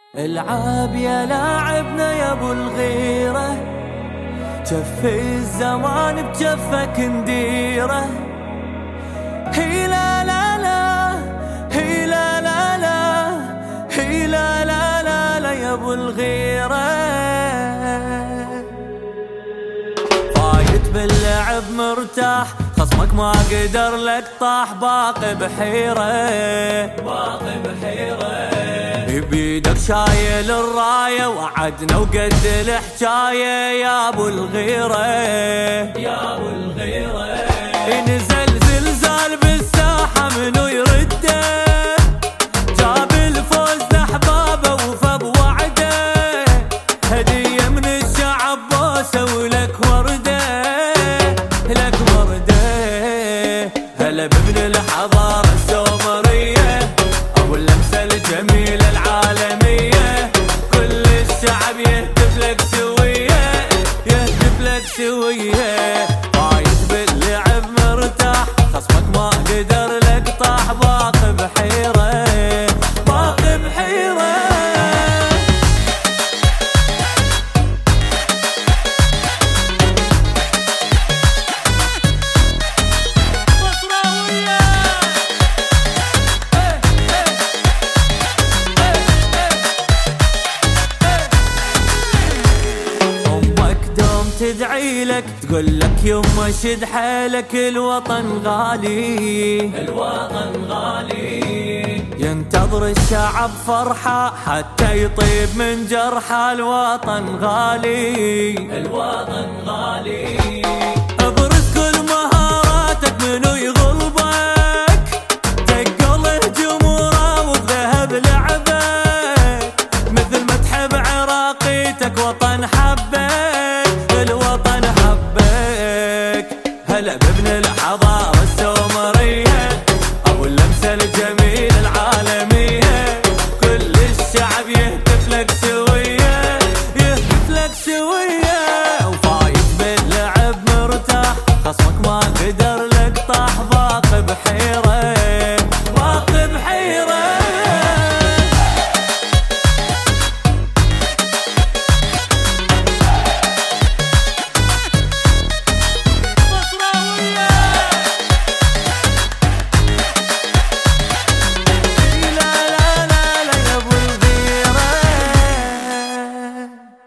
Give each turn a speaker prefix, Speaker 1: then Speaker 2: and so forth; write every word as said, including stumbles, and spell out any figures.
Speaker 1: العاب يا لاعبنا يا ابو الغيرة، جف الزمان بجفك نديره. هي لا لا لا هي لا لا لا هي لا لا لا لا يا ابو الغيرة. فايت باللعب مرتاح، خصمك ما قدر لك طاح، باقي بحيرة باقي بحيرة. بيدك شايل الراية وعدنا وقد الحجاية يا ابو الغيرة يا ابو الغيرة. نزل زلزال بالساحة منو يرده، جاب الفوز لاحبابه وفى بوعده. هدية من الشعب بوسه ولك وردة لك وردة. هلا بابن الحضارة السومرية، ابو اللمسة الجميلة العالمية. كل الشعب يهتف لك سوية يهتف لك سوية. فايت باللعب مرتاح، خصمك ما قدر لك طاح، باقي بحيرة باقي بحيرة. تدعي لك تقول لك يما شد حيلك، الوطن غالي الوطن غالي. ينتظر الشعب فرحة حتى يطيب من جرحه، الوطن غالي الوطن غالي. ابرز كل مهاراتك منو يغلبك، تقله جمهوره وبذهب لعبك. مثل ما تحب عراقيتك وطن حبك الوطن حبك. هلا بابن الحضارة السومرية، ابو اللمسة الجميلة